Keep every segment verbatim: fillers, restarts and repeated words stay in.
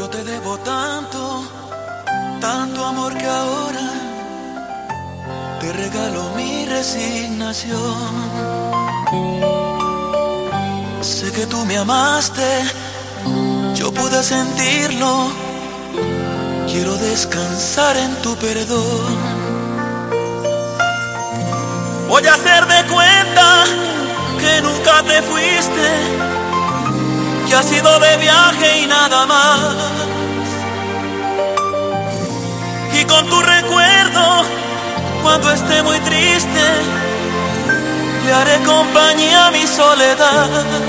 Yo te debo tanto, tanto amor que ahora te regalo mi resignación. Sé que tú me amaste, yo pude sentirlo. Quiero descansar en tu perdón. Voy a hacer de cuenta que nunca te fuiste, que has ido de viaje y nada más. Y con tu recuerdo, cuando esté muy triste, le haré compañía a mi soledad.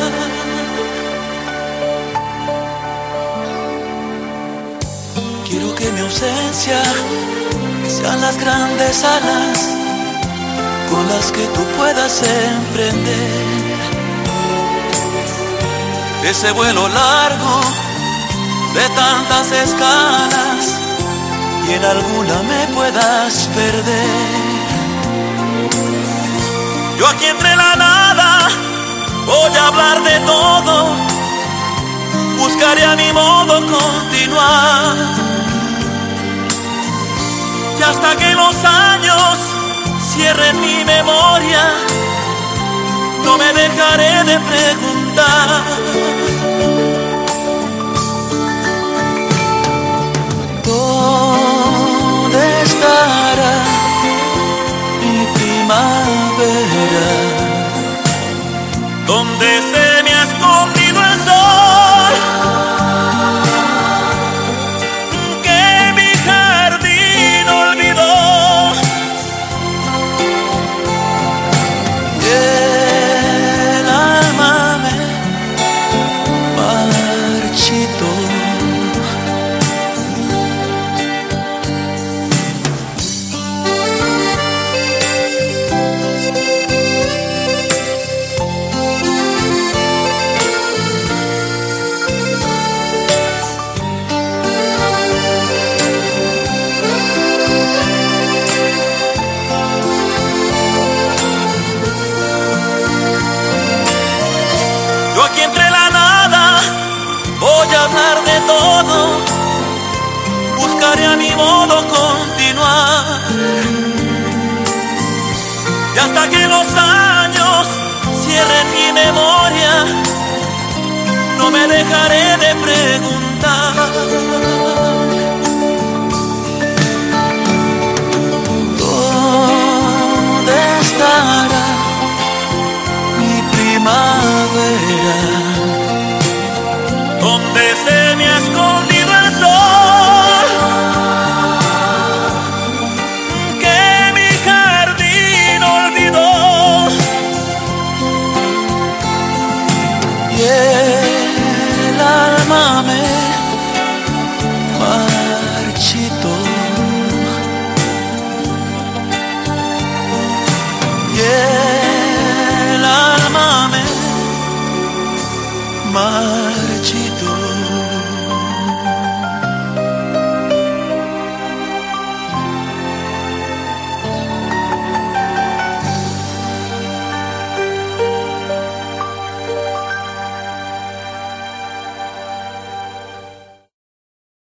Quiero que mi ausencia sean las grandes alas con las que tú puedas emprender ese vuelo largo de tantas escalas y en alguna me puedas perder. Yo aquí entre la nada voy a hablar de todo, buscaré a mi modo continuar, y hasta que los años cierren mi memoria, no me dejaré de preguntar. ¿Dónde estará mi primavera? ¿Dónde se me ha escondido el sol que mi jardín olvidó? El alma me marchitó. Yo aquí entre la nada voy a hablar de todo, buscaré a mi modo continuar, y hasta que los años cierren mi memoria, no me dejaré de preguntar. ¿Dónde estará mi primavera? ¿Dónde se me ha escondido el sol que mi jardín olvidó? Y el alma me marchitó. Y el alma me marchitó.